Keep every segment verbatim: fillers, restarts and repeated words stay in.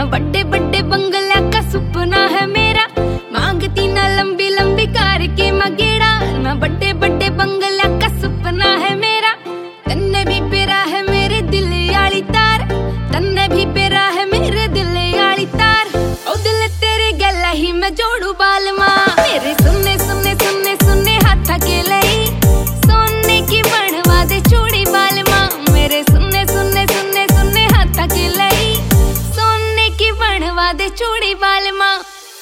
ना बड़े बड़े बंगला का सपना है मेरा, मांगती ना लंबी लंबी कार के मगेड़ा। ना बड़े बड़े बंगला का सपना है मेरा, तन्ने भी पेरा है मेरे दिल आली तार, तन्ने भी पेरा है मेरे दिल आली तार। ओ दिल तेरे गला ही मैं जोड़ू बालमा, मेरे सुनने सुनने सुनने सुनने हाथा के लई सोने की बनवा दे चूड़ी बालमा। मेरे सुनने सुनने सुनने सुनने हाथा के लई सोने की बनवा दे चूड़ी बालमा।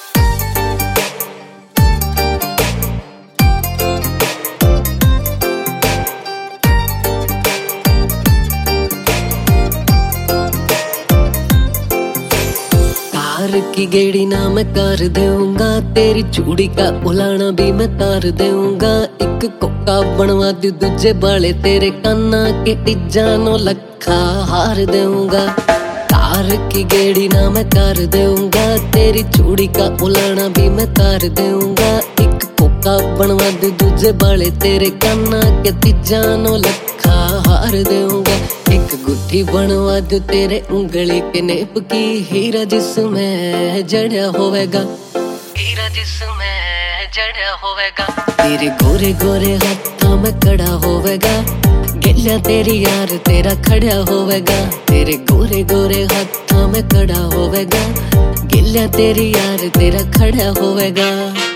कार की गेड़ी ना मैं कर दूंगा, तेरी चूड़ी का उलाना भी मैं तार दूंगा। एक कोका बनवा दू दूजे बाले तेरे काना के टिजानो लखा हार दूंगा। कार की गेड़ी ना मैं कर दूंगा, तेरी चूड़ी का उलाना भी मैं तार दूंगा। एक कोका बनवा दू दूजे बाले तेरे काना के टिजानो लखा हार दूंगा। एक गुट्ठी बनवा दू तेरे उंगली के नेप की, हीरा जिसमें जड़ा होवेगा, हीरा जिसमें जड़ा होवेगा। तेरे गोरे गोरे हाथों में कड़ा होवेगा, गिल्ला तेरी यार तेरा खड़ा होवेगा। तेरे गोरे गोरे हाथों में कड़ा होवेगा, गिल्ला तेरी यार तेरा खड़ा होवेगा।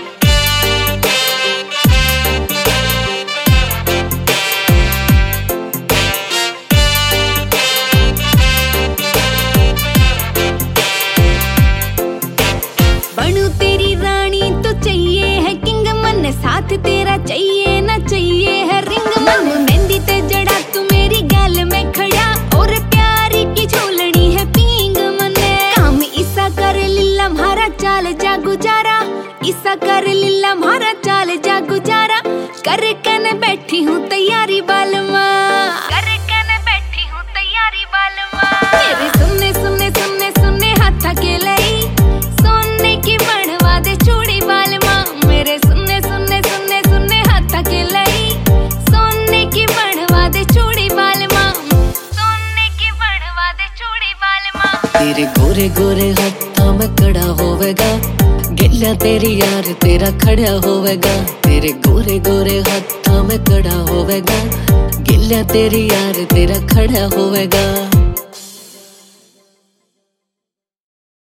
बनू तेरी रानी तो चाहिए है किंग, मन साथ तेरा चाहिए ना चाहिए है रिंग। मन मेहंदी ते जड़ा तू मेरी गल में खड़ा, और प्यारी की झोलनी है पींग मने। काम इसा कर लिल्ला म्हारा चाल जा गुजारा, इसा कर लिल्ला म्हारा चाल जा गुजारा। कर कन बैठी हूँ तैयारी बालमा, कर कन बैठी हूँ तैयारी बालमा। मेरे सुनने सुनने सुनने सुनने हाथा के लई सोने की बनवा दे चूड़ी बालमा। मेरे सुनने सुनने सुनने सुनने हाथा के लई सोने की बनवा दे चूड़ी बालमा, सोने की बनवा दे चूड़ी बालमा। तेरे गोरे गोरे हाथों में कड़ा होवेगा, गिल्ला तेरी यार तेरा खड़ा होवेगा। तेरे गोरे गोरे हाथों में कड़ा होवेगा, गिल्ला तेरी यार तेरा खड़ा होवेगा।